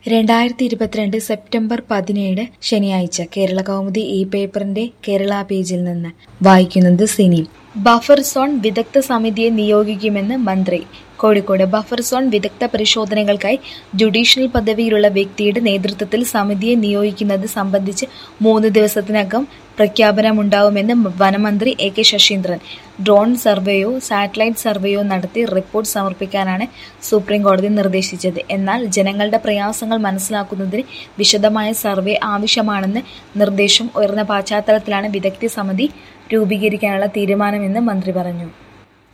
2022 September 17 ശനിയാഴ്ച കേരളകൗമുദി ഈ പേപ്പറിന്റെ കേരള പേജിൽ നിന്ന് വായിക്കുന്നത് സിനി. ബഫർ സോൺ വിദഗ്ധ സമിതിയെ നിയോഗിക്കുമെന്ന് മന്ത്രി. കോഴിക്കോട് ബഫർ സോൺ വിദഗ്ധ പരിശോധനകൾക്കായി ജുഡീഷ്യൽ പദവിയിലുള്ള വ്യക്തിയുടെ നേതൃത്വത്തിൽ സമിതിയെ നിയോഗിക്കുന്നത് സംബന്ധിച്ച് 3 ദിവസത്തിനകം പ്രഖ്യാപനമുണ്ടാവുമെന്ന് വനമന്ത്രി എ കെ ശശീന്ദ്രൻ. ഡ്രോൺ സർവേയോ സാറ്റലൈറ്റ് സർവേയോ നടത്തി റിപ്പോർട്ട് സമർപ്പിക്കാനാണ് സുപ്രീംകോടതി നിർദ്ദേശിച്ചത്. എന്നാൽ ജനങ്ങളുടെ പ്രയാസങ്ങൾ മനസ്സിലാക്കുന്നതിന് വിശദമായ സർവേ ആവശ്യമാണെന്ന് നിർദ്ദേശം ഉയർന്ന പശ്ചാത്തലത്തിലാണ് വിദഗ്ധ സമിതി രൂപീകരിക്കാനുള്ള തീരുമാനമെന്ന് മന്ത്രി പറഞ്ഞു.